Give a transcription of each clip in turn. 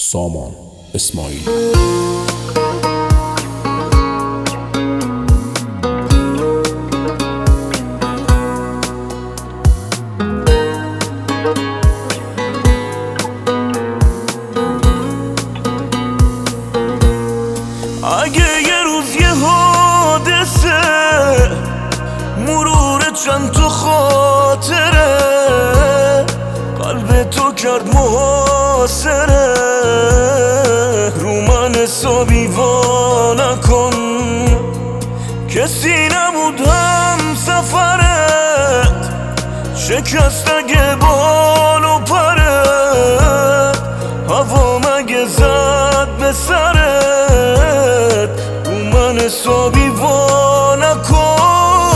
سامان اسماعیلی. اگه یه روز یه حادثه مرور چند تا خاطره قلب تو کرد محاصره، رو من حسابی وا نکن، کسی نبود هم سفرت، شکست اگه بال و پرت، هوا مگه زد به سرت، رو من حسابی وا نکن.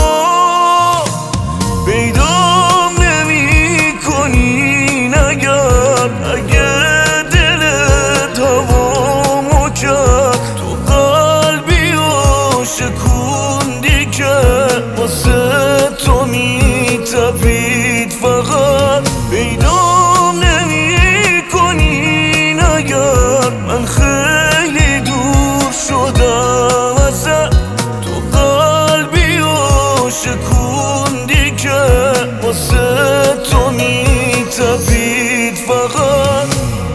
پیدام نمی کنی نگرد اگه دلت هوامو کرد، تو قلبی و شکوندی که واسه تو میتپید فقط. پیدام نمی کنی نگرد من خیلی دور شدم ازت، تو قلبی و شکوندی که واسه تو میتپید فقط.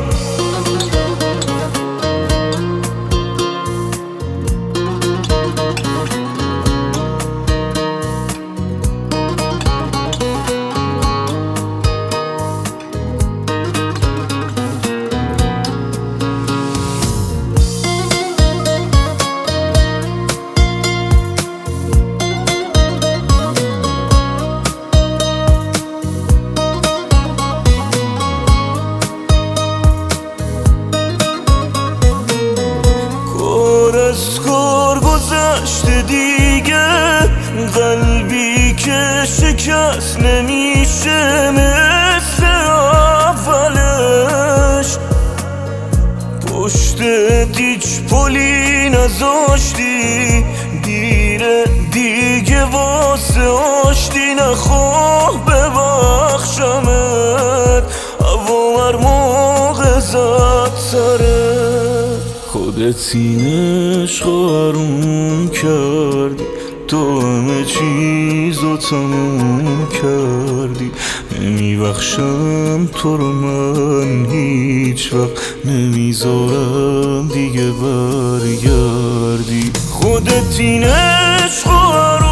کار گذشته دیگه، قلبی که شکست نمیشه مثل اولش، پشت دیچ پلی نذاشتی، دیره دیگه واسه آشتی، نخواه ببخشمت، هوا هر موقع زد سرت، خودت این عشق آروم کردی، تو همه چیزو تموم کردی، نمیبخشم تو رو من هیچ وقت، نمیذارم دیگه برگردی، خودت این عشق